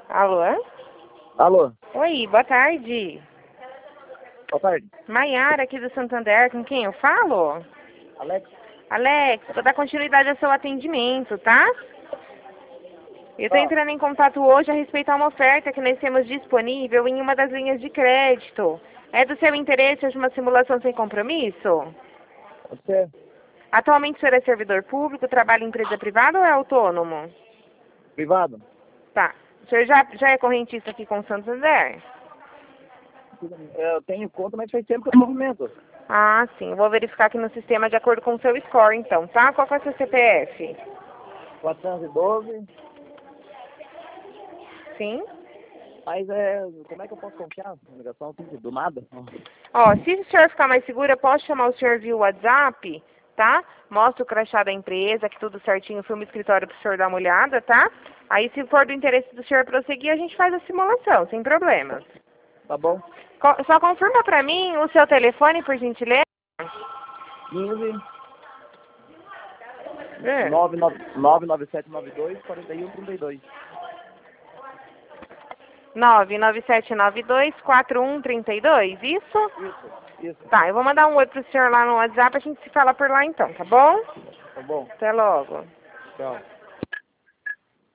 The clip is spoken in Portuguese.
Alô? Alô, Oi, boa tarde. boa tarde. Maiara aqui do Santander, com quem eu falo? Alex? Alex, vou dar continuidade ao seu atendimento, tá? Eu estou Ah, entrando em contato hoje a respeito a uma oferta que nós temos disponível em uma das linhas de crédito. É do seu interesse hoje uma simulação sem compromisso? você? Atualmente o senhor é servidor público, trabalha em empresa privada ou é autônomo? Privado? Tá. O senhor já é correntista aqui com o Santander? Eu tenho conta, mas faz tempo que eu tô no movimento. Ah, sim. Eu vou verificar aqui no sistema de acordo com o seu score, então, tá? Qual que é o seu CPF? 412. Sim. Mas como é que eu posso confiar na ligação assim, do nada? Ó, se o senhor ficar mais seguro, eu posso chamar o senhor via WhatsApp, tá? Mostra o crachá da empresa, que tudo certinho, filma o escritório pro senhor dar uma olhada, tá? Aí, se for do interesse do senhor prosseguir, a gente faz a simulação, sem problemas. Tá bom? Só confirma pra mim o seu telefone, por gentileza. 15 É. 99792 4132. 997924132, isso? Isso. Tá, eu vou mandar um oi pro senhor lá no WhatsApp, a gente se fala por lá então, tá bom? Tá bom. Até logo. Tchau.